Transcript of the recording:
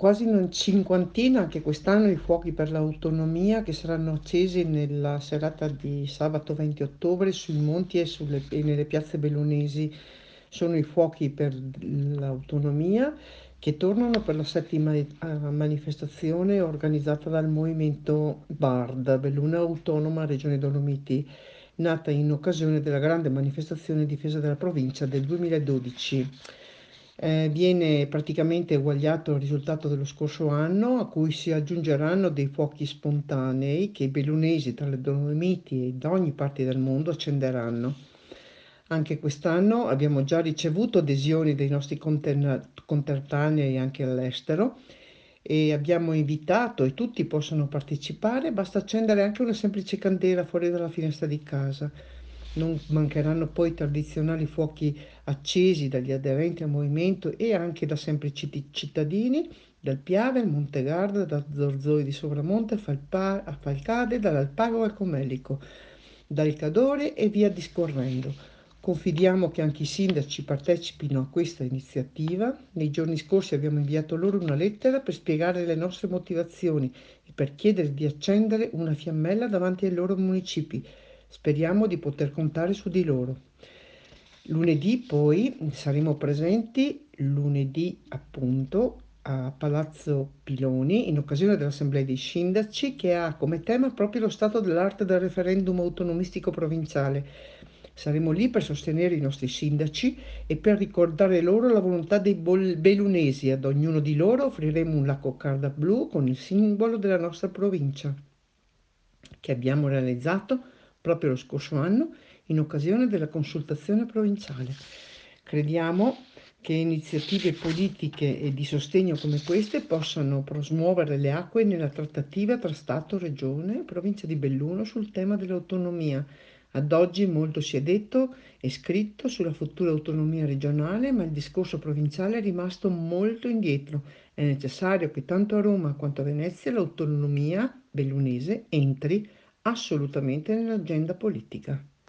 quasi una cinquantina anche quest'anno i fuochi per l'autonomia che saranno accesi nella serata di sabato 20 ottobre sui monti e nelle piazze bellunesi. Sono i fuochi per l'autonomia che tornano per la settima manifestazione organizzata dal movimento BARD, Belluna Autonoma Regione Dolomiti, nata in occasione della grande manifestazione in difesa della provincia del 2012. Viene praticamente eguagliato al risultato dello scorso anno, a cui si aggiungeranno dei fuochi spontanei che i bellunesi tra le Dolomiti e da ogni parte del mondo accenderanno. Anche quest'anno abbiamo già ricevuto adesioni dei nostri contertanei anche all'estero e abbiamo invitato e tutti possono partecipare, basta accendere anche una semplice candela fuori dalla finestra di casa. Non mancheranno poi i tradizionali fuochi accesi dagli aderenti al movimento e anche da semplici cittadini, dal Piave al Montegarda, da Zorzoi di Sopramonte a Falcade, dall'Alpago al Comelico, dal Cadore e via discorrendo. Confidiamo che anche i sindaci partecipino a questa iniziativa. Nei giorni scorsi abbiamo inviato loro una lettera per spiegare le nostre motivazioni e per chiedere di accendere una fiammella davanti ai loro municipi. Speriamo di poter contare su di loro. Lunedì poi saremo presenti, lunedì appunto, a Palazzo Piloni in occasione dell'Assemblea dei Sindaci che ha come tema proprio lo stato dell'arte del referendum autonomistico provinciale. Saremo lì per sostenere i nostri sindaci e per ricordare loro la volontà dei bellunesi. Ad ognuno di loro offriremo un lacco carta blu con il simbolo della nostra provincia, che abbiamo realizzato proprio lo scorso anno in occasione della consultazione provinciale. Crediamo che iniziative politiche e di sostegno come queste possano prosmuovere le acque nella trattativa tra Stato, Regione e Provincia di Belluno sul tema dell'autonomia. Ad oggi molto si è detto e scritto sulla futura autonomia regionale, ma il discorso provinciale è rimasto molto indietro. È necessario che tanto a Roma quanto a Venezia l'autonomia bellunese entri assolutamente nell'agenda politica.